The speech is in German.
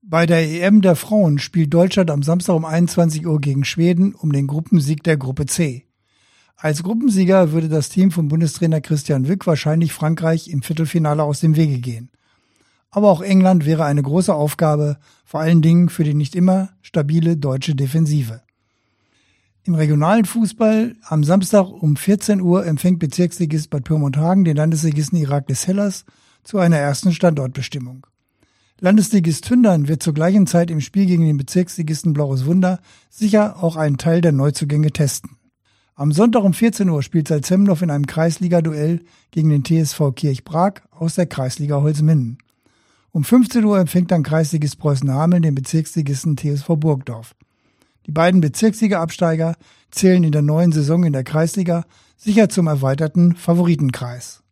Bei der EM der Frauen spielt Deutschland am Samstag um 21 Uhr gegen Schweden um den Gruppensieg der Gruppe C. Als Gruppensieger würde das Team von Bundestrainer Christian Wück wahrscheinlich Frankreich im Viertelfinale aus dem Wege gehen. Aber auch England wäre eine große Aufgabe, vor allen Dingen für die nicht immer stabile deutsche Defensive. Im regionalen Fußball am Samstag um 14 Uhr empfängt Bezirksligist Bad Pyrmont-Hagen den Landesligisten Iraklis Hellas zu einer ersten Standortbestimmung. Landesligist Tündern wird zur gleichen Zeit im Spiel gegen den Bezirksligisten Blaues Wunder sicher auch einen Teil der Neuzugänge testen. Am Sonntag um 14 Uhr spielt Salzhemdorf in einem Kreisliga-Duell gegen den TSV Kirch-Prag aus der Kreisliga Holzminden. Um 15 Uhr empfängt dann Kreisligist Preußen-Hameln den Bezirksligisten TSV Burgdorf. Die beiden Bezirksliga-Absteiger zählen in der neuen Saison in der Kreisliga sicher zum erweiterten Favoritenkreis.